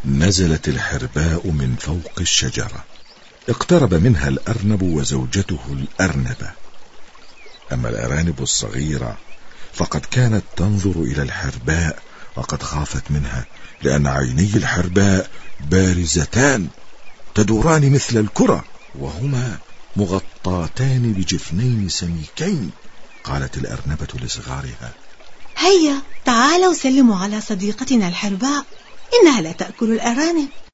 نزلت الحرباء من فوق الشجرة، اقترب منها الأرنب وزوجته الأرنبة. أما الأرانب الصغيرة فقد كانت تنظر إلى الحرباء وقد خافت منها، لأن عيني الحرباء بارزتان تدوران مثل الكرة، وهما مغطاتان بجفنين سميكين. قالت الأرنبة لصغارها: هيا تعالوا سلموا على صديقتنا الحرباء، إنها لا تأكل الأرانب.